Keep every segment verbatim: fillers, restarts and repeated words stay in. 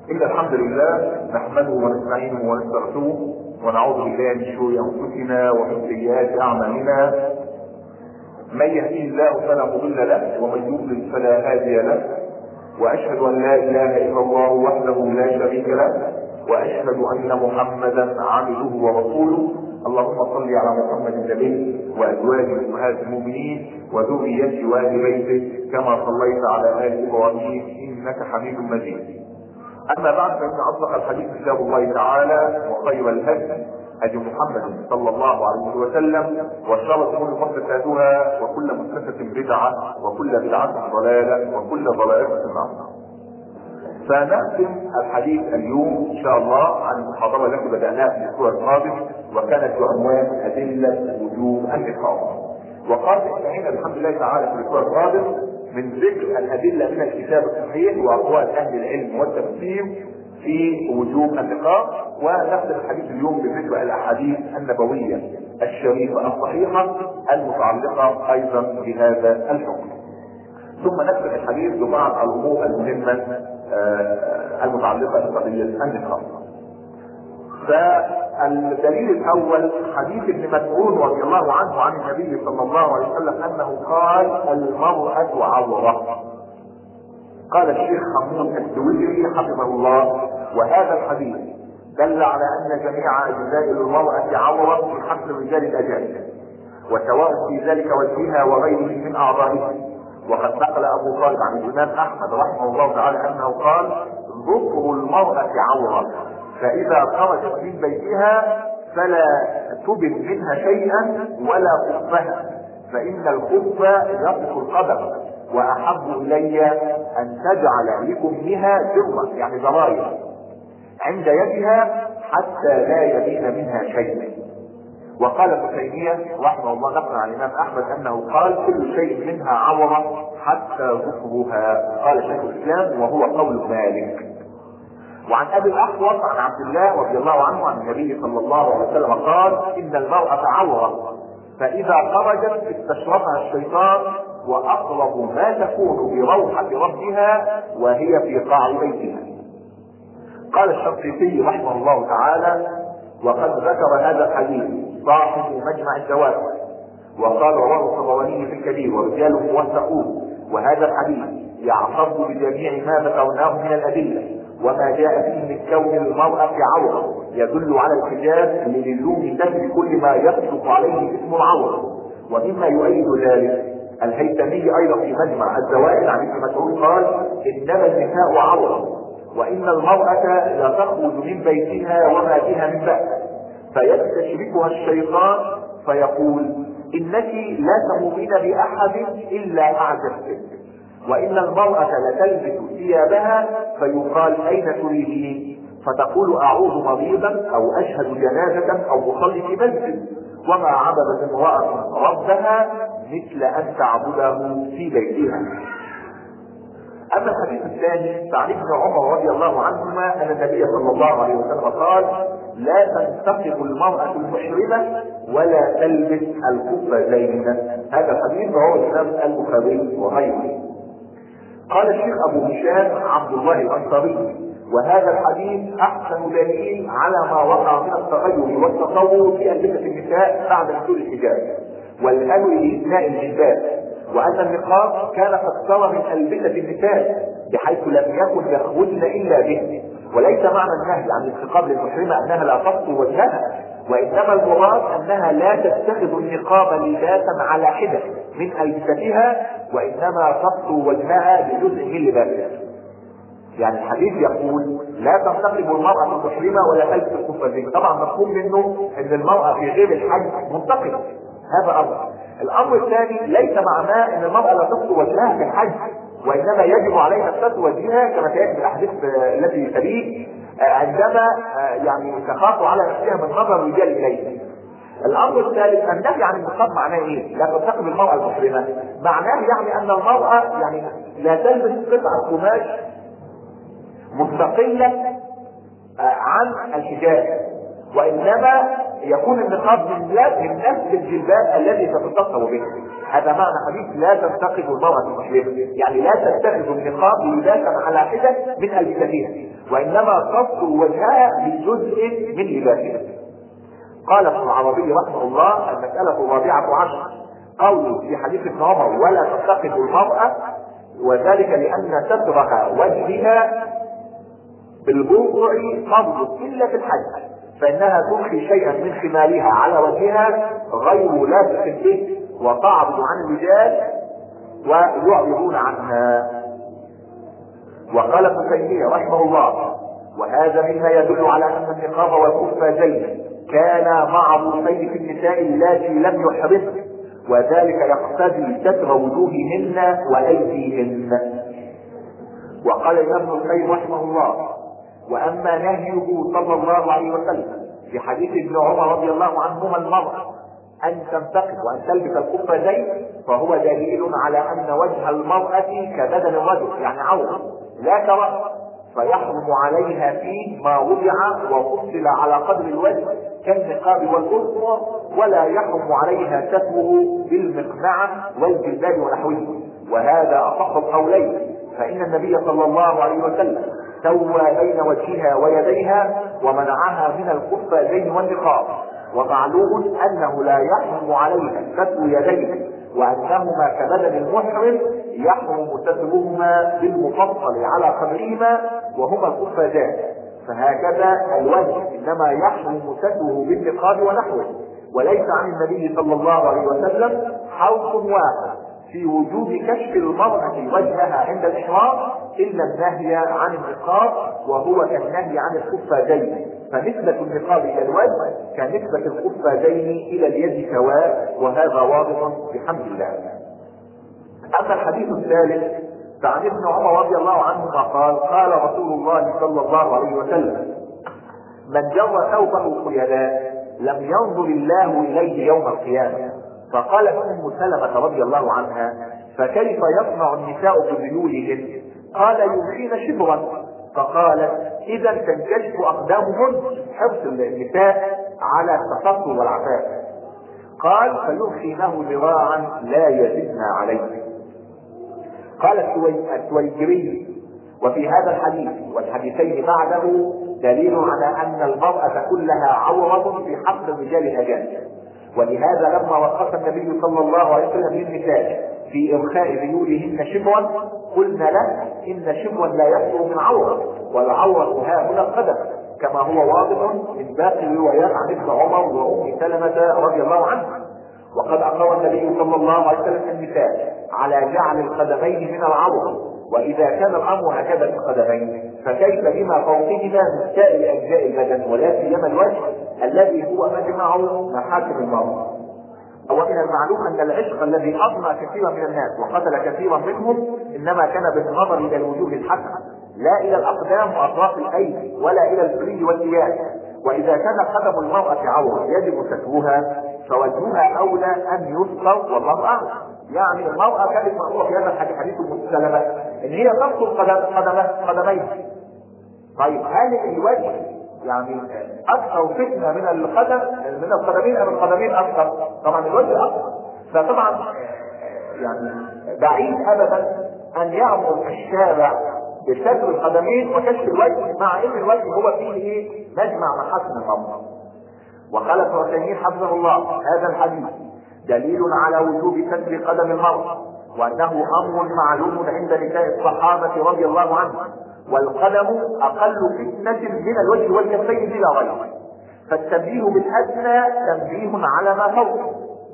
إن الحمد لله نحمده ونستعينه ونستغفره ونعوذ بالله من شرور أنفسنا ومن سيئات أعمالنا. من يهديه الله فلا مضل له ومن يضلل فلا هادي له، وأشهد أن لا إله إلا الله وحده لا شريك له، وأشهد أن محمدا عبده ورسوله. اللهم صل على محمد النبي وأزواجه أمهات المؤمنين وذريته وأهل بيته كما صليت على آل إبراهيم إنك حميد مجيد. أما بعد، فإن أصدق الحديث كتاب الله تعالى، وخير الهدي هدي محمد صلى الله عليه وسلم، وشر الأمور محدثاتها، وكل محدثة بدعة، وكل بدعة ضلالة، وكل ضلالة في النار. فنختم الحديث اليوم إن شاء الله عن المحاضرة التي بدأناها في الأسبوع الماضي، وكانت بعنوان أدلة وجوب النقاح. وقد انتهينا الحمد لله تعالى في الأسبوع الماضي من ذكر الأدلة من الكتاب الصحيح وأقوال أهل العلم والتفسير في وجوب النقاح، ونختم الحديث اليوم بذكر الأحاديث النبوية الشريفة الصحيحة المتعلقة أيضا بهذا الحكم. ثم نختم الحديث ببعض الأمور المهمة المتعلقة بقضية النقاح. فالدليل الأول حديث ابن مسعود رضي الله عنه عن النبي صلى الله عليه وسلم أنه قال: المرأة عورة. قال الشيخ حمود السويري حفظه الله: وهذا الحديث دل على أن جميع أجزاء المرأة عورة في حق الرجال الأجانب، وسواء في ذلك وجهها وغيره من أعضائها. وقد نقل أبو طالب عن الإمام أحمد رحمه الله تعالى أنه قال: ذكر المرأة عورة، فإذا خرجت من بيتها فلا تبن منها شيئا ولا خفها، فإن الخف يصف القدم، وأحب إلي أن تجعل لكمها درة يعني ضرايا عند يدها حتى لا يبين منها شيء. وقال ابن تيمية رحمه الله نقل عن الإمام أحمد أنه قال: كل شيء منها عورة حتى ظفرها. قال شيخ الإسلام وهو قول مالك. وعن أبي الأحوص عن عبد الله رضي الله عنه عن النبي صلى الله عليه وسلم قال: إن المرأة عورة، فإذا خرجت استشرفها الشيطان، وأقرب ما تكون بروحة ربها وهي في قاع بيتها. قال الشنقيطي رحمه الله تعالى: وقد ذكر هذا الحديث صاحب مجمع الزواج، وقال رواه الطبراني في الكبير ورجاله موثقون، وهذا الحديث يعتض بجميع ما ذكرناه من الأدلة وما جاء فيه من كون المرأة عورة يدل على الحجاب للزوم ذكر كل ما يصدق عليه اسم العورة. ومما يؤيد ذلك الهيثمي أيضا في مجمع الزوائد عن ابن مسعود قال: إنما النساء عورة، وإن المرأة لا تخرج من بيتها وما بها من بأس، فيستشركها الشيطان فيقول: إنك لا تمرين بأحد إلا أعجبتك. وإن المرأة لتلبس ثيابها فيقال: أين تريدين؟ فتقول: أعوذ مريضا، أو أشهد جنازة، أو أصلي في مسجد. وما عبدت امرأة ربها مثل أن تعبده في بيتها. أما الحديث الثاني فعن ابن عمر رضي الله عنهما أن النبي صلى الله عليه وسلم قال: لا تنتقب المرأة المحرمة ولا تلبس القفازين. هذا الحديث رواه الإمام البخاري وغيره. قال الشيخ أبو هشام عبد الله الأنصاري: وهذا الحديث أحسن دليل على ما وقع من التغير والتطور في ألبسة النساء بعد نزول الحجاب والأمر بإثناء الجلباب، وأن النقاب كان قد صار من ألبسة النساء بحيث لم يكن يخرجن إلا به. وليس معنى النهي عن النقاب للمحرمة أنها لا تغطي وجهها، وإنما المراد أنها لا تتخذ النقاب لباسا على حدة من ألبستها، وإنما تغطي وجهها بجزء من لباسها. يعني الحديث يقول: لا تنتقب المرأة المحرمة ولا تلبس القفازين. طبعا مفهوم منه أن المرأة في غير الحج منتقبة، هذا أمر. الأمر الثاني ليس معناه أن المرأة لا تغطي وجهها في الحج، وإنما يجب عليها ستر وجهها كما تأتي بالأحاديث التي تليه عندما يعني تخاف على نفسها من نظر الرجال إليه. الأمر الثالث النهي عن النقاب معناه إيه؟ لا تنتقب المرأة المحرمة، معناه يعني أن المرأة يعني لا تلبس قطعة قماش مستقلة عن الحجاب، وإنما يكون النقاب من من نفس الجلباب الذي تتطهر به. هذا معنى حديث لا تنتقب المرأة المحرمة، يعني لا تتخذ النقاب لباسا على حدة من ألبستها. وانما تصل وجهها بجزء من لباسها. قال ابن العربي رحمه الله: المسألة الرابعة عشر قول في حديث ابن عمر: ولا تتخذ المرأة، وذلك لأن سترها وجهها بالبقع فرض إلا في الحج، فإنها تلقي شيئا من خمالها على وجهها غير لابس به، وتعرض عن الرجال ويعرضون عنها. وقال ابن تيمية رحمه الله: وهذا مما يدل على أن النقاب والقفازين كانا معروفين في النساء اللاتي لم يحرمن، وذلك يقتضي ستر وجوههن وايديهن. وقال ابن القيم رحمه الله: واما نهيه صلى الله عليه وسلم في حديث ابن عمر رضي الله عنهما المرأة ان تنتقد وان تلبس القفازين، فهو دليل على ان وجه المرأة كبدن الرجل، يعني عورة لا كرأس، فيحرم عليها فيه ما وضع وفصل على قدر الوجه كالنقاب والأذن، ولا يحرم عليها ستره بالمقنعة والجلباب ونحوه. وهذا أصح القولين، فإن النبي صلى الله عليه وسلم سوى بين وجهها ويديها ومنعها من القفازين والنقاب. ومعلوم أنه لا يحرم عليها ستر يديها، وأنهما كبدن المحرم يحرم سترهما بالمفصل على قدرهما وهما القفازان. فهكذا الوجه انما يحرم ستره بالنقاب ونحوه. وليس عن النبي صلى الله عليه وسلم حرف واحد في وجوب كشف المرأة وجهها عند الإحرام إلا النهي عن النقاب، وهو كالنهي عن القفازين، فنسبة النقاب إلى الوجه كنسبة القفازين إلى اليد سواء، وهذا واضح بحمد الله. أما الحديث الثالث فعن ابن عمر رضي الله عنهما قال: قال رسول الله صلى الله عليه وسلم: من جر ثوبه خيلاء لم ينظر الله إليه يوم القيامة. فقالت أم سلمة رضي الله عنها: فكيف يصنع النساء بذيولهن؟ قال: يلقين شبرا. فقالت: إذا تنكشف أقدامهن، حرص النساء على التستر والعفاف. قال: فيلقينه ذراعا لا يزدن عليه. قال السويجري: وفي هذا الحديث والحديثين بعده دليل على أن المرأة كلها عورة في حق الرجال الأجانب، ولهذا لما رخص النبي صلى الله عليه وسلم للنساء في إرخاء ذيولهن شبرا قلنا له: إن شبرا لا يخلو من عورة، والعورة ها هنا القدم، كما هو واضح من باقي الروايات عن ابن عمر وأم سلمة رضي الله عنها. وقد أقر النبي صلى الله عليه وسلم النساء على جعل القدمين من العورة، وإذا كان الأمر هكذا في القدمين فكيف بما فوقهما من سائر أجزاء البدن، ولا سيما الوجه الذي هو مجمع محاسن المرأة. ومن المعلوم أن العشق الذي أضنى كثيرا من الناس وقتل كثيرا منهم إنما كان بالنظر إلى الوجوه الحسنة، لا إلى الأقدام وأطراف الأيدي، ولا إلى الفري والثياب. وإذا كان قدم المرأة عورة يجب سترها، فوجهها أولى أن يستر، والله أعلم. يعني المرأة كانت مأمورة في هذا الحديث حديث المسلمة إن هي تستر قدميها. طيب هل الوجه يعني أكثر فتنة من القدم من القدمين أم القدمين أكثر؟ طبعا الوجه أكثر. فطبعا يعني بعيد أبدا أن يأمر الشارع بستر القدمين وكشف الوجه، مع ان الوجه هو فيه ايه؟ مجمع محاسن المرأة. وقال ابن عثيمين حفظه الله: هذا الحديث دليل على وجوب ستر قدم المرأة، وانه امر معلوم عند نساء الصحابة رضي الله عنهم، والقدم اقل فتنة من الوجه والكفين بلا ريب، فالتنبيه بالادنى تنبيه على ما فوقه،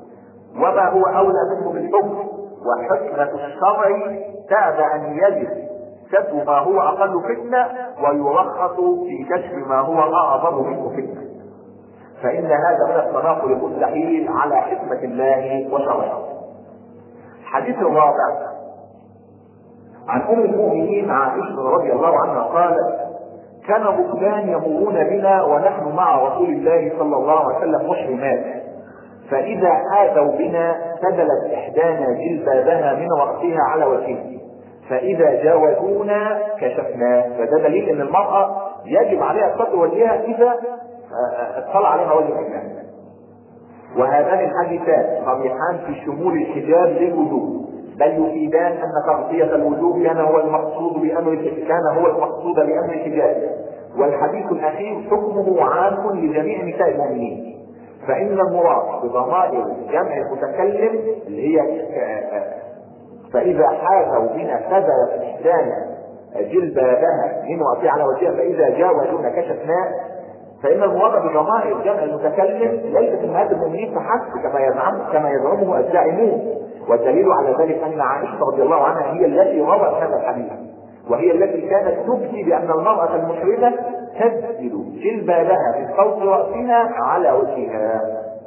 وما هو اولى منه بالحكم. وحكمة الشرع تابع ان يجب ستر ما هو اقل فتنة ويرخص في كشف ما هو اعظم منه فتنة، فان هذا من التناقض المستحيل على حكمة الله وشرعه. الحديث الرابع عن ام المؤمنين عائشة رضي الله عنها قالت: كان ركبان يمرون بنا ونحن مع رسول الله صلى الله عليه وسلم محرمات، فاذا آذوا بنا سدلت احدانا جلبابها من رأسها على وجهها، فإذا جاوزونا كشفناه. فده دليل أن المرأة يجب عليها ستر وجهها إذا اطلع عليها وجه الناس. وهذان الحديثان صريحان في شمول الحجاب للوجوب، بل يفيدان ان تغطية الوجوه كان هو المقصود بامر كان هو المقصود بامر الحجاب. والحديث الاخير حكمه عام لجميع نساء المؤمنين، فان المراد بضمائر جمع المتكلم اللي هي فاذا حاذوا بنا سبب احدانا جلبابها من وقع على وجهها فاذا جاوزونا كشفناه، فان المراد بضمائر جمع المتكلم ليست امهات المؤمنين فحسب كما يزعم كما يزعمه الزاعمون. والدليل على ذلك ان عائشه رضي الله عنها هي التي روت هذا الحديث، وهي التي كانت تبكي بان المراه المشركه تسدل جلبابها من فوق راسها على وجهها.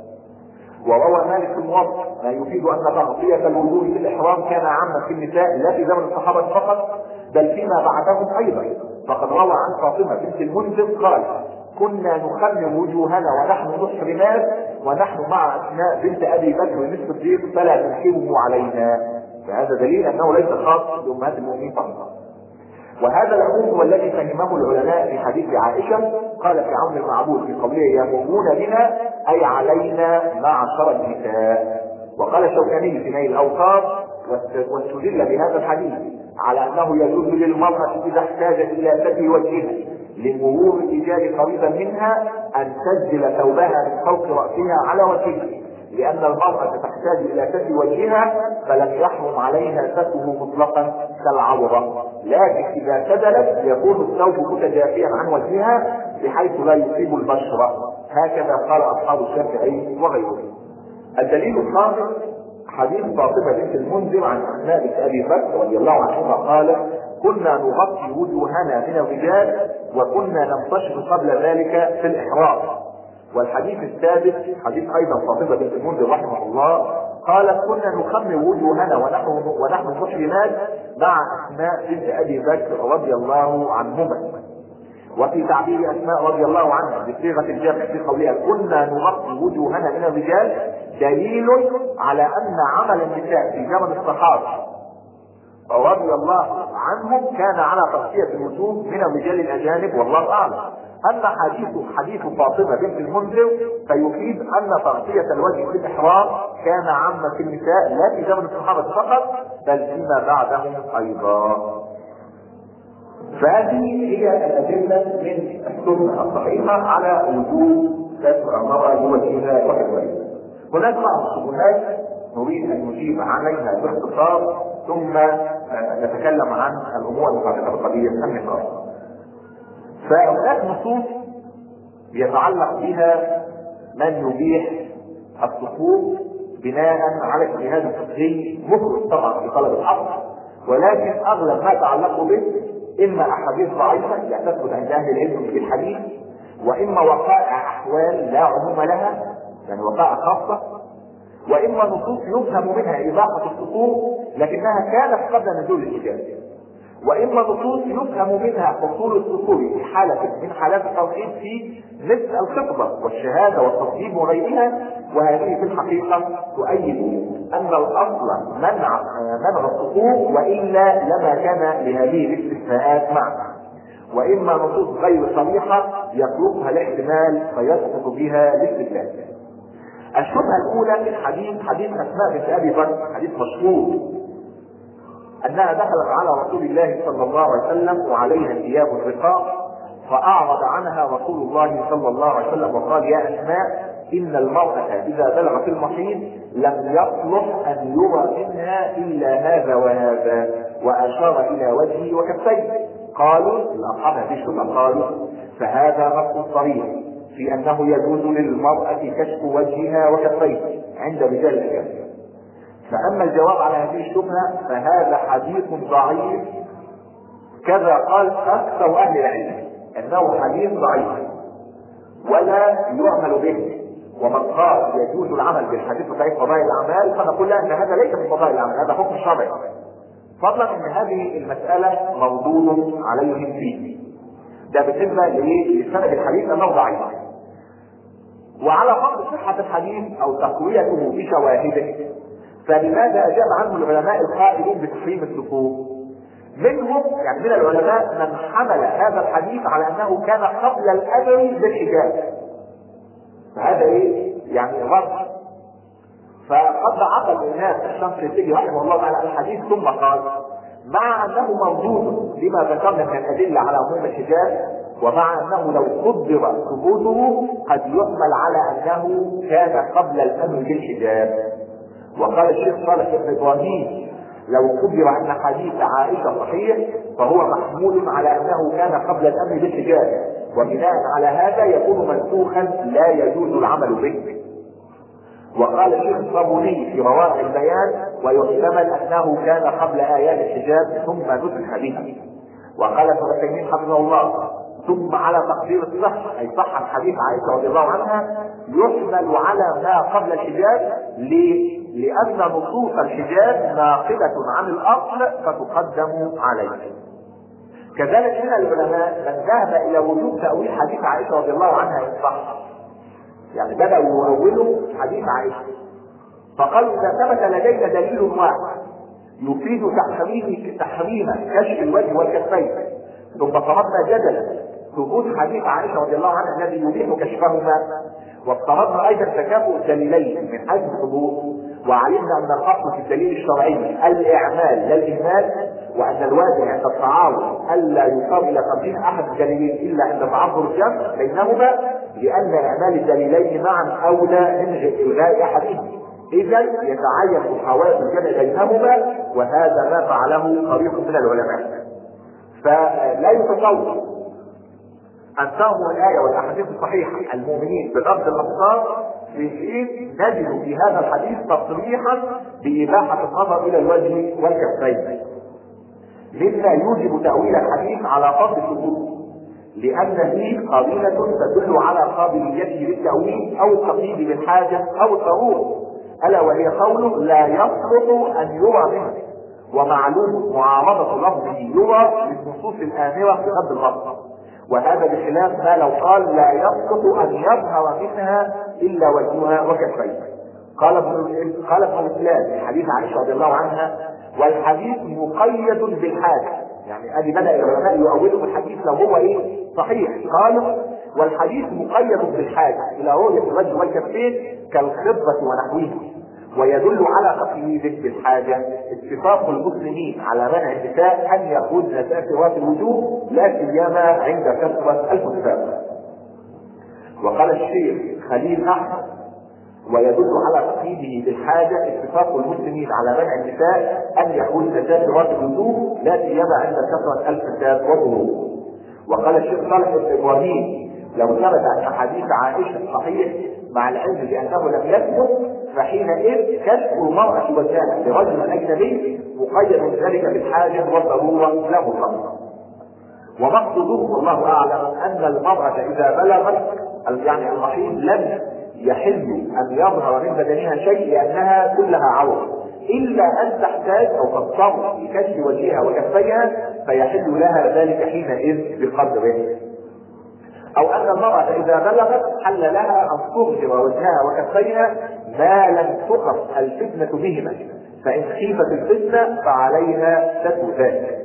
وروى مالك بن وهب ما يفيد ان تغطيه الوجوه في الاحرام كان عاما في النساء لا في زمن الصحابه فقط بل فيما بعدهم ايضا. فقد روى عن فاطمه بنت المنذر قال: كنا نخمم وجوهنا ونحن محرمات ونحن مع اسماء بنت ابي بكر بن الصديق فلا تنكره علينا. فهذا دليل انه ليس خاص بامهات المؤمنين فقط. وهذا العموم هو الذي فهمه العلماء في حديث عائشه. قال في عون المعبود في قوله: يمرون بنا اي علينا معشر النساء. وقال الشوكاني في نيل الاوطار: واستدل بهذا الحديث على انه يجوز للمراه اذا احتاجت الى ستر وجهها لمرور الرجال قريبا منها ان تسدل ثوبها من فوق راسها على وجهها، لان المراه تحتاج الى ستر وجهها فلم يحرم عليها ستره مطلقا كالعوره، لكن اذا سدلت يكون الثوب متجافيا عن وجهها بحيث لا يصيب البشره. هكذا قال اصحاب الشافعي وغيرهم. الدليل الخامس حديث فاطمه بنت المنذر عن اسماء بنت ابي بكر رضي الله عنهما قال: كنا نغطي وجوهنا من الرجال وكنا ننتشر قبل ذلك في الاحرام. والحديث السادس حديث ايضا فاطمه بنت المنذر رحمه الله قالت: كنا نخمر وجوهنا ونحن ونحن محرمات مع اسماء بنت ابي بكر رضي الله عنهما. وفي تعبير اسماء رضي الله عنها بصيغه الجمع في قولها: كنا نغطي وجوهنا من الرجال دليل على ان عمل النساء في زمن الصحابه رضي الله عنهم كان على تغطيه الوجوه من الرجال الاجانب، والله اعلم. اما حديث حديث فاطمه بنت المنذر فيفيد ان تغطيه الوجه في الاحرام كان عاما في النساء لا في زمن الصحابه فقط بل فيما بعدهم ايضا. فهذه هي الادله من السنه الصحيحه على وجوب ستر المراه لوجهها وكفيها. هناك بعض الشبهات نريد ان نجيب عليها باختصار ثم نتكلم عن الامور المتعلقه بقضيه النقاب. فهناك نصوص يتعلق بها من يبيح الصفوف بناء على اجتهاد فقهي مخلص طبعا في طلب الحق، ولكن اغلب ما يتعلق به اما احاديث ضعيفه لا تثبت عند اهل العلم بالحديث، واما وقائع احوال لا عموم لها يعني وقائع خاصه، واما نصوص يفهم منها اباحه الصفوف لكنها كانت قبل نزول الحجاب، واما نصوص يفهم منها حصول الصفوف في حاله من حالات التوحيد في مثل الخطبه والشهاده والتصديق وغيرها. وهذه في الحقيقه تؤيد ان الاصل منع منع الصفوف والا لما كان لهذه الاستثناءات معها، واما نصوص غير صريحه يطلقها الاحتمال فيسقط بها الاستثناء. الشبهه الاولى في الحديث حديث اسماء بنت ابي بكر، حديث مشهور انها دخلت على رسول الله صلى الله عليه وسلم وعليها ثياب الرقاق فاعرض عنها رسول الله صلى الله عليه وسلم وقال: يا اسماء ان المراه اذا بلغت المحيض لم يصلح ان يرى منها الا هذا وهذا، واشار الى وجهه وكفيه. قالوا الاصحاب هذه الشبهه قالوا: فهذا نص صريح في انه يجوز للمراه كشف وجهها وكفيه عند رجال الاجانب. فاما الجواب على هذه الشبهه فهذا حديث ضعيف، كذا قال اكثر اهل العلم انه حديث ضعيف ولا يعمل به. ومن قال يجوز العمل بالحديث في فضائل الاعمال فنقول لا، ان هذا ليس من فضائل الاعمال، هذا حكم شرعي، فضلا ان هذه المساله مردود عليهم فيه. ده بالنسبه لسند الحديث انه ضعيف. وعلى فرض صحه الحديث او تقويته بشواهده فلماذا اجاب عنه العلماء القائلين بتحريم الصفوف؟ منهم يعني من العلماء من حمل هذا الحديث على انه كان قبل الامر بالحجاب، فهذا ايه؟ يعني غلط. فقد عقل الإمام الشنقيطي رحمه الله تعالى الحديث ثم قال: مع أنه موجود لما ذكرنا من الأدلة على عموم الحجاب، ومع أنه لو قدر ثبوته قد يحمل على أنه كان قبل الأمر بالحجاب. وقال الشيخ صالح بن إبراهيم: لو قدر أن حديث عائشة صحيح فهو محمول على أنه كان قبل الأمر بالحجاب، وبناء على هذا يكون منسوخا لا يجوز العمل به. وقال الشيخ الصابوني في روائع البيان: ويحتمل أنه كان قبل آيات الحجاب ثم نسخ به. وقال ابن عثيمين حفظه الله: ثم على تقدير الصحة، أي صحة حديث عائشة رضي الله عنها، يحمل على ما قبل الحجاب ليه؟ لأن نصوص الحجاب ناقلة عن الأصل فتقدم عليه. كذلك من العلماء من ذهب إلى وجوب تأويل حديث عائشة رضي الله عنها إن صح، يعني بدأوا يؤولوا حديث عائشة، فقالوا إذا ثبت لدينا دليل واحد يفيد تحريم تحريم كشف الوجه والكفين، ثم فرضنا جدلا ثبوت حديث عائشة رضي الله عنها الذي يبيح كشفهما، وافترضنا أيضا تكافؤ الدليلين من حيث الثبوت، وعلمنا أن الأصل في الدليل الشرعي الإعمال لا الإهمال، وأن الواجب عند التعارض ألا يقام إلى تقديم أحد الدليلين إلا عند تعذر الجمع بينهما، لأن إعمال الدليلين معا أولى من إلغاء أحدهما، إذا يتعين محاولة الجمع بينهما، وهذا ما فعله طريق من العلماء. فلا يتصور أن تهمل الآية والأحاديث الصحيحة المؤمنين بغض الأبصار في حين نجد في هذا الحديث تصريحا بإباحة النظر إلى الوجه والكفين، مما يوجب تأويل الحديث على فرض الثبوت، لأن فيه قرينة تدل على قابليته للتأويل أو التقييد بالحاجة أو الضرورة، ألا وهي قوله: لا يصلح أن يرى منه، ومعلوم معارضة لفظه يرى للنصوص الآمرة بغض البصر، وهذا بخلاف ما لو قال: لا يصلح أن يظهر منها إلا وجهها وكفيها. قال ابن قال ابن الإسلام في حديث عائشة رضي الله عنها: والحديث مقيد بالحاجة، يعني ادي بدأ العلماء يؤولوا الحديث لو هو ايه صحيح، قالوا: والحديث مقيد بالحاجة إلى رؤية الوجه والكفين كالخضة ونحوه، ويدل على تقييده بالحاجة اتفاق المسلمين على منع النساء أن يأخذن تأثيرات الوجوه لا سيما عند كثرة الفساد. وقال الشيخ خليل أحمد: ويدل على تقييده بالحاجة اتفاق المسلمين على منع النساء أن يأخذن تأثيرات الوجوه لا سيما عند كثرة الفساد والظهور. وقال الشيخ صالح بن إبراهيم: لو ثبت أن حديث عائشة صحيح مع العلم بأنه لم يثبت، فحينئذ كشف المرأة وجهها لرجل أجنبي مقيد ذلك بالحاجة والضرورة لا مطلقا. ومقصوده والله أعلم أن المرأة إذا بلغت يعني الرحيم لم يحل أن يظهر من بدنها شيء لأنها كلها عورة، إلا أن تحتاج أو تضطر لكشف وجهها وكفيها، فيحل لها ذلك حينئذ بقدره. أو أن المرأة إذا بلغت حل لها أن تظهر وجهها وكفيها ما لم تخف الفتنة بهما، فإن خيفت الفتنة فعليها ستر ذلك.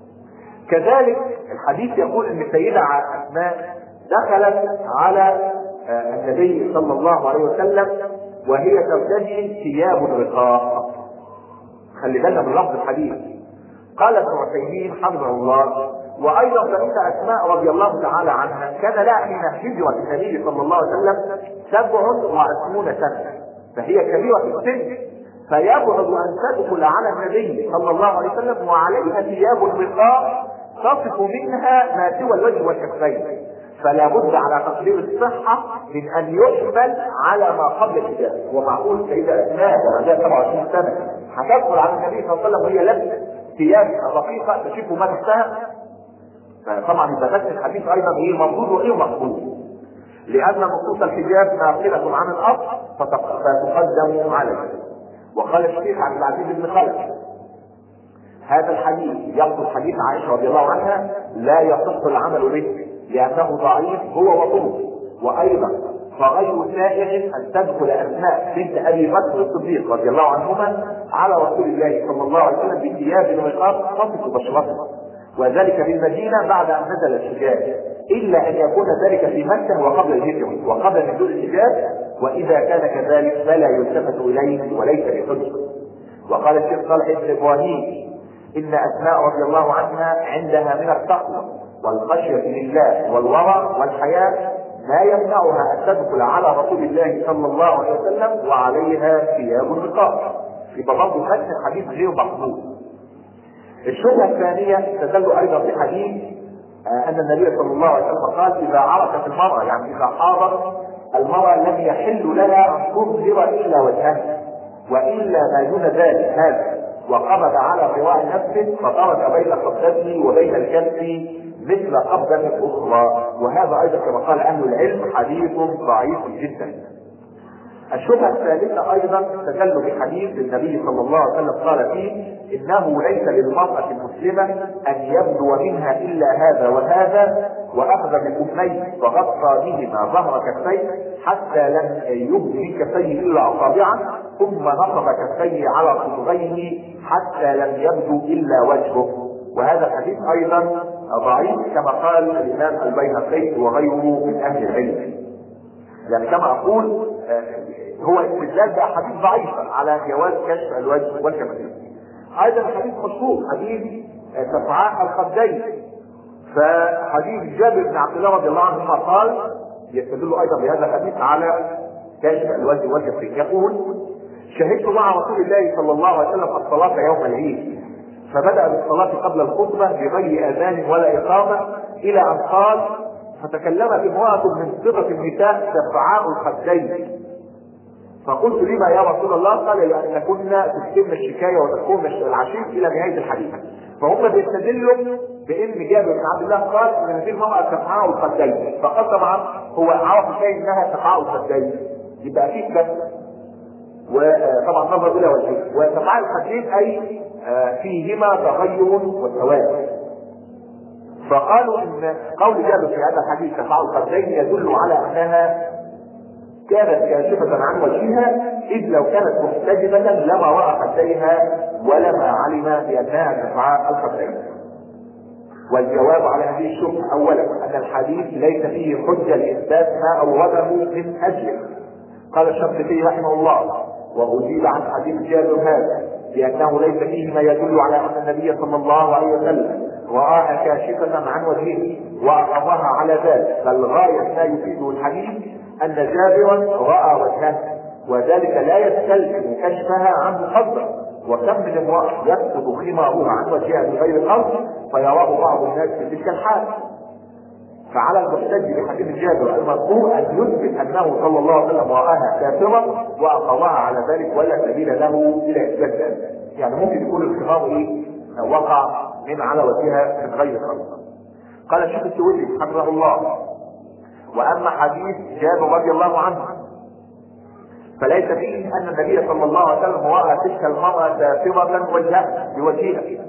كذلك الحديث يقول أن السيدة أسماء دخلت على النبي صلى الله عليه وسلم وهي ترتدي ثياب الرقاق. خلي بالنا من لفظ الحديث. قال ابن عثيمين حفظه الله: وايضا فإن اسماء رضي الله تعالى عنها كان لها حين هجرة النبي صلى الله عليه وسلم سبع وعشرون سنة، فهي كبيرة في السن، فيبعد ان تدخل على النبي صلى الله عليه وسلم وعليها ثياب الرقاق تصف منها ما سوى الوجه والكفين، فلا بد على تقدير الصحة من ان يحمل على ما قبل الحجاب. ومعقول سيدة اسماء وعندها سبع وعشرين سنة هتدخل على النبي صلى الله عليه وسلم وهي لابسة ثياب رقيقة تشوف ما تحتها؟ فطبعا يبقى الحديث ايضا ايه مفروض وغير مفروض، لان نصوص الحجاب ناقلة عن الاصل فتقدم عليه. وقال الشيخ عبد العزيز بن خلف: هذا الحديث يقصد حديث عائشة رضي الله عنها لا يصح العمل به لانه ضعيف هو وطول، وايضا فغير سائغ ان تدخل اسماء بنت ابي بكر الصديق رضي الله عنهما على رسول الله صلى الله عليه وسلم بثياب رقاق تصف بشرته، وذلك في المدينة بعد ان نزل الحجاب، الا ان يكون ذلك في مكة وقبل الهجرة وقبل نزول الحجاب، واذا كان كذلك فلا يلتفت اليه وليس بحجه. وقال الشيخ صالح بن ابراهيم ان اسماء رضي الله عنها عندها من التقوى والخشيه لله والورع والحياء ما يمنعها ان تدخل على رسول الله صلى الله عليه وسلم وعليها ثياب النقاب. في برضه فتح الحديث غير مقبول. الشبهه الثانيه استدل ايضا في حديث ان النبي صلى الله عليه وسلم قال اذا عرفت المراه، يعني اذا حاضت المراه لم يحل لها ان تظهر الا وجهها والا ما دون ذلك هذا، وقبض على قراء نفسه فترك بين قبضته وبين الكف مثل قبضة اخرى، وهذا ايضا كما قال اهل العلم حديث ضعيف جدا. الشبهة الثالثة ايضا تدل بحديث النبي صلى الله عليه وسلم قال فيه انه ليس للمرأة المسلمة ان يبدو منها الا هذا وهذا، واخذ بكفيه فغطى بهما ظهر كفيه حتى لم يبدي كفيه الا اصابعه، ثم نصب كفيه على صدغيه حتى لم يبدو الا وجهه، وهذا الحديث ايضا ضعيف كما قال الامام البيهقي وغيره من اهل العلم. يعني كما اقول هو استدلال باحاديث ضعيفه على جواز كشف الوجه والكفين. ايضا حديث مشهور حديث تفعاء الخدين، فحديث جابر بن عبد الله رضي الله عنهما قال يستدل ايضا بهذا الحديث على كشف الوجه والكفين. يقول شهدت مع رسول الله صلى الله عليه وسلم الصلاه يوم العيد، فبدأ بالصلاة قبل الخطبة بغير أذان ولا إقامة إلى أن قال فتكلمت امرأة من صفة النساء تفعاء الخدين، فقلت لما يا رسول الله؟ قال لأن كنا تكتمن الشكاية وتكون العشير إلى نهاية الحديث. فهم بيستدلوا بأن جابر بن عبد الله قال أن هذه المرأة تفعاء الخدين، فقال طبعا هو عرف شيء أنها تفعاء الخدين يبقى فيه بس، وطبعا نظر إلى وجهه. وتفعاء الخدين أي فيهما تغير وسواد، فقالوا ان قول جابر في هذا الحديث تفعل الخدين يدل على انها كانت كاشفة عن وجهها، اذ لو كانت محتجبة لما رأى خديها ولما علم بانها تفعل الخدين. والجواب على هذه الشبهة اولا ان الحديث ليس فيه حجة لاثبات ما اورده من اجله. قال الشافعي رحمه الله واجيب عن حديث جابر هذا لأنه ليس فيه ما يدل على أن النبي صلى الله عليه وسلم رآها كاشفة عن وجهه وأقرها على ذلك، بل غاية ما يفيده الحديث أن جابرا رأى وجهها، وذلك لا يستلزم كشفها عنه قصدا. وكم من امرأة يسقط خمارها عن وجهها بغير قصد فيراه بعض الناس في تلك الحال. فعلى المحتج بحديث جابر المذكور ان يثبت انه صلى الله عليه وسلم رآها كافرة واقرها على ذلك ولا سبيل له الى اثبات ذلك. يعني ممكن يكون الخمار ايه وقع من على وجهها من غير قصد. قال الشيخ السويدي حفظه الله واما حديث جابر رضي الله عنه فليس فيه ان النبي صلى الله عليه وسلم رأى تلك المرأة كافرة وجهها بوجهها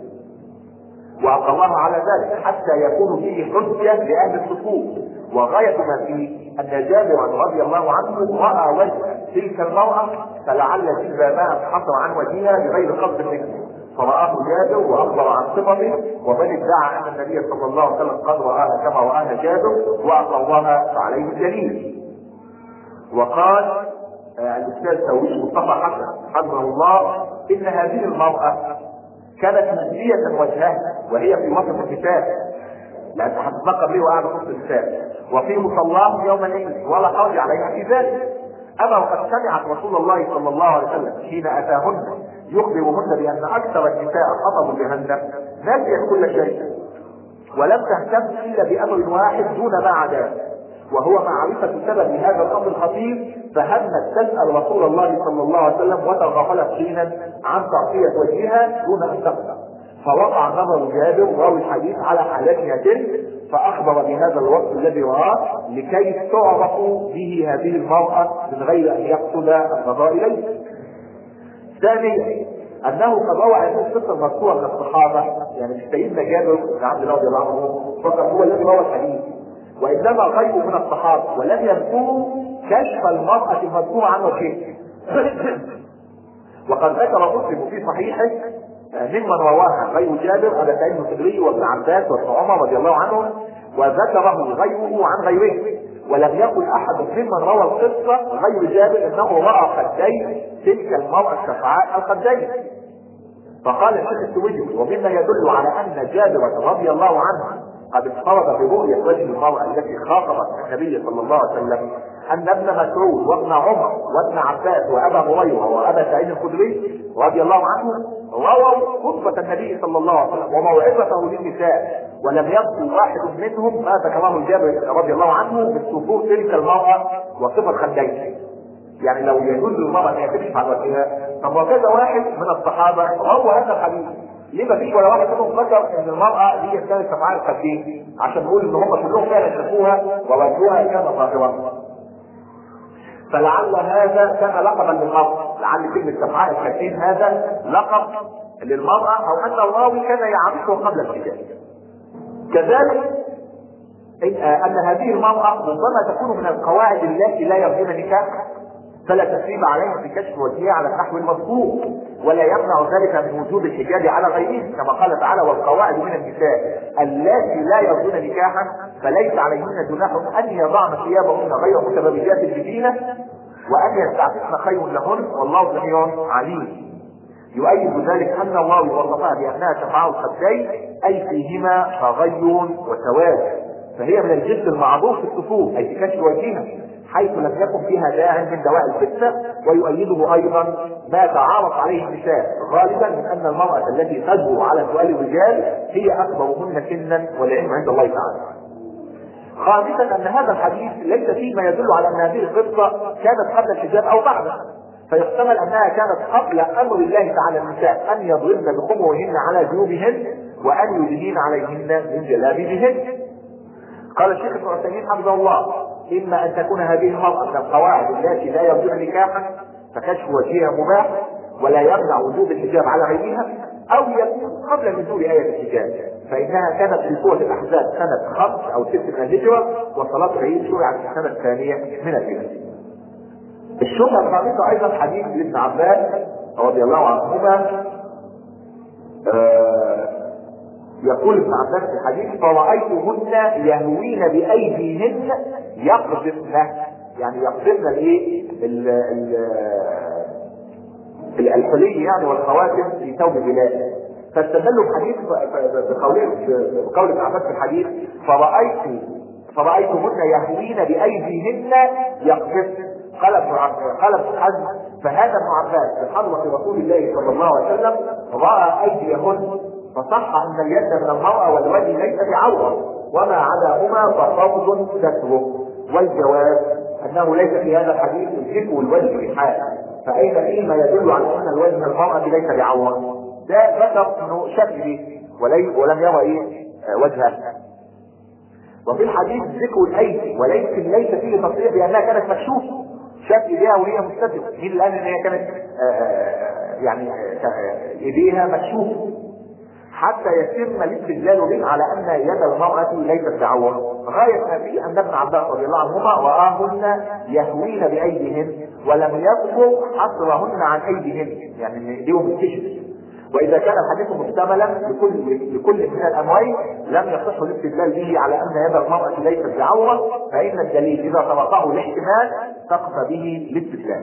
وأقرها على ذلك حتى يكون فيه حجة لأهل الصفوف. وغاية ما فيه أن جابرا رضي الله عنه رأى وجه تلك المرأة فلعل جلبابها انحصر عن وجهها بغير قصد منه، فرآه جابر وأخبر عن صفته، ومن ادعى أن النبي صلى الله عليه وسلم قد رآها كما رآها جابر وأقرها فعليه الدليل. وقال آه الأستاذ تويش مصطفى حسن حفظه الله إن هذه المرأة كانت مهدية وجهها وهي في وسط الكتاب، لأن حفظنا قبله وقعد في وسط الكتاب وفي مصلاه يوم العيد ولا حرج عليها في ذلك. أما وقد سمعت رسول الله صلى الله عليه وسلم حين أتاهن يخبرهن بأن أكثر النساء خطبوا جهنم نسيت كل شيء ولم تهتم إلا بأمر واحد دون ما عداه، وهو معرفة سبب هذا الأمر الخطير، فهمت تسأل رسول الله صلى الله عليه وسلم وتغفلت حينا عن تغطية وجهها دون أن تقدر، فوقع نظر جابر راوي الحديث على حالتها تلك فأخبر بهذا الوقت الذي رآه لكي تعرف به هذه المرأة من غير أن يقصد النظر إليه. ثانيا أنه قد روى هذه القصة المذكورة من الصحابة، يعني سيدنا جابر بن عبد الله رضي الله عنه فقط هو الذي روى الحديث، وإنما غيره من الصحابة ولم يذكروا كشف المرأة المذكورة عن وجهه. وقد ذكر مسلم في صحيحه ممن رواها غير جابر أبا سعيد الخدري وابن عباس وابن عمر رضي الله عنهم، وذكره غيره عن غيره، ولم يقل احد ممن روى القصه غير جابر انه راى خدي تلك المراه الشفعاء الخدين. فقال الشيخ السويدي: ومما يدل على ان جابر رضي الله عنه قد انفرد برؤيه وجه المراه التي خاطبت النبي صلى الله عليه وسلم ان ابن مسعود وابن عمر وابن عباس وابا هريره وابا سعيد الخدري رضي الله عنهم رووا خطبه النبي صلى الله عليه وسلم وموعظته للنساء، ولم يذكر واحد منهم ما ذكره جابر رضي الله عنه بالسفور تلك المراه وصفه خدين. يعني لو يجوز للمراه ان هي تشفع على وجهها، طب وكذا واحد من الصحابه رووا هذا الحديث، ليه ما فيش ولا واحد منهم ذكر ان المراه دي كانت شفعاء الخدين عشان نقول ان هم كلهم فعلا شافوها ووجهوها كان ظاهرا؟ فلعل هذا كان لقبا للمرأة، لعل كلمة شفعاء الخدين هذا لقب للمرأة او ان الراوي كان يعرفه قبل الحجاب. كذلك ان هذه المرأة ربما تكون من القواعد التي لا يرجون نكاحها، فلا تثريب عليها في كشف وجهها على النحو المذكور، ولا يمنع ذلك من وجوب الحجاب على غيرهم، كما قال تعالى: والقواعد من النساء اللاتي لا يرجون نكاحا فليس عليهن جناح ان يضعن ثيابهن غير متبرجات بزينة وان يستعففن خير لهن والله سميع عليم. يؤيد ذلك ان الله وصفها بانها شفعاء الخدين اي فيهما تغير وسواد، فهي من الجنس المعروف في الصفوف اي في كشف وجهها حيث لم يكن فيها داع من دواء الفتنه. ويؤيده ايضا ما تعارف عليه النساء غالبا من ان المراه التي تجبر على سؤال الرجال هي اكبرهن سنا والعلم عند الله تعالى. خامسا ان هذا الحديث ليس فيه ما يدل على ان هذه القصه كانت قبل الحجاب او بعده، فيحتمل انها كانت قبل امر الله تعالى النساء ان يضربن بخمرهن على جيوبهن وان يدنين عليهن من جلابيبهن. قال الشيخ ابن عثيمين حفظه الله: اما ان تكون هذه المرأة من القواعد التي لا يرجون نكاحا فكشف وجهها مباح ولا يمنع وجوب الحجاب على غيرها، او يكون قبل نزول آية الحجاب فانها كانت في سورة الاحزاب سنة خمس او ست من الهجرة، وصلاة العيد شرعت في السنة الثانية من الهجرة. الشبهة الخامسة ايضا حديث ابن عباس رضي الله عنهما، آه يقول ابن عباس في الحديث: فرأيتهن يهوين بأيديهن يقذفن، يعني يقذفن الايه الحلي يعني والخواتم في ثوب بلاد. فاستدلوا الحديث بقول ابن عباس في الحديث: فرأيت فرأيتهن يهوين بأيديهن يقذفن. قال ابن قال ابن حزم: فهذا ابن عباس بحضرة رسول الله صلى الله عليه وسلم رأى أيديهن، فصح ان اليد من المرأة والوجه ليس بعورة، وما عداهما ففوض ستره. والجواب انه ليس في هذا الحديث الجسم والوجه ريحان، فاين فيه ما يدل على ان الوجه من المرأة ليس بعورة؟ ده ذكر انه شك به ولم يرى ايه وجهه. وفي الحديث ذكر الايدي ولكن ليس فيه تصريح بانها كانت مكشوفة، شك بها وهي مستترة. مين الان ان هي كانت يعني ايديها مكشوفة؟ حتى يتم الاستدلال به على ان يد المرأة ليست بعورة. غاية ما فيه ان ابن عباس رضي الله عنهما رآهن يهوين بايديهن ولم يذكر حصرهن عن ايديهن، يعني ان ايديهم تشبه. واذا كان الحديث محتملا لكل لكل من الامرين لم يصح الاستدلال به على ان يد المرأة ليست بعورة، فان الدليل اذا طرقه الاحتمال سقط به الاستدلال.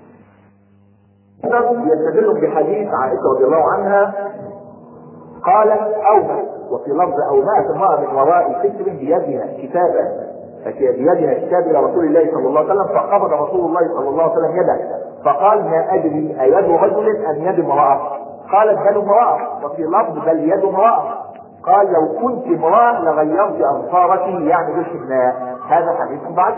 يستدل بحديث عائشة رضي الله عنها قالت: أومأ، وفي لفظ أومأت امرأة من وراء ستر بيدها كتابا، بيدها كتاب إلى رسول الله صلى الله عليه وسلم، فقبض رسول الله صلى الله عليه وسلم يده فقال: ما أدري أيد رجل أم يد امرأة؟ قالت: بل امرأة. وفي لفظ: بل يد امرأة. قال: لو كنت امرأة لغيرت أنصارتي، يعني بالحناء. هذا حديث ضعيف.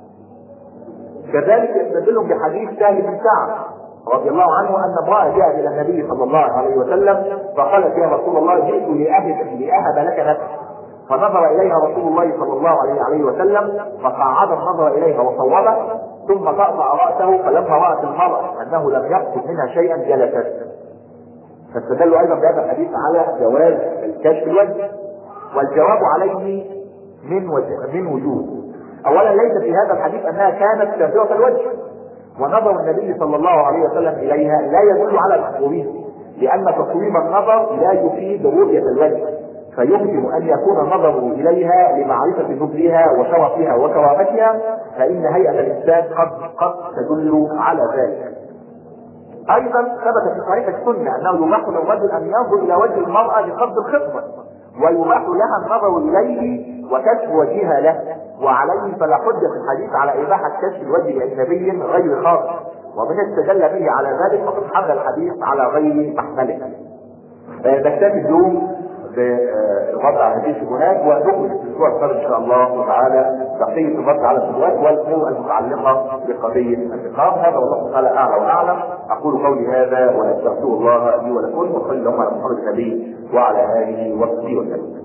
كذلك يستدل بحديث سهل بن سعد رضي الله عنه ان امرأة جاءت الى النبي صلى الله عليه وسلم فقالت: يا رسول الله جئت لأهب لأهب لك نفسي. فنظر اليها رسول الله صلى الله عليه وسلم فصعد النظر اليها وصوبه ثم قطع رأسه، فلما رأت المرأة انه لم يقصد منها شيئا جلست. فاستدلوا ايضا بهذا الحديث على جواز الكشف الوجه، والجواب عليه من وجه من وجوه. اولا ليس في هذا الحديث انها كانت كافرة الوجه، ونظر النبي صلى الله عليه وسلم اليها لا يدل على التصوير، لان تصوير النظر لا يفيد رؤية الوجه، فيمكن ان يكون النظر اليها لمعرفه نبلها وشرفها وكرامتها، فان هيئه الانسان قد قد تدل على ذلك. ايضا ثبت في صحيح السنه انه يباح للرجل ان ينظر الى وجه المراه لقصد الخطبه، ويباح لها النظر اليه وكشف وجهها له، وعليه فلا حجه في الحديث على اباحه كشف الوجه لاجنبي غير خاص، ومن استدل به على ذلك فقد حمل الحديث على غير محمله. نكتفي اليوم بالرد على هذه الشبهات، ونكمل في الاسبوع القادم ان شاء الله تعالى بقيه الرد على الشبهات والامور المتعلقه بقضيه النقاب. هذا والله تعالى اعلى واعلم. اقول قولي هذا واستغفر الله لي ولكم، وصلى اللهم على محمد النبي وعلى اله وصحبه وسلم.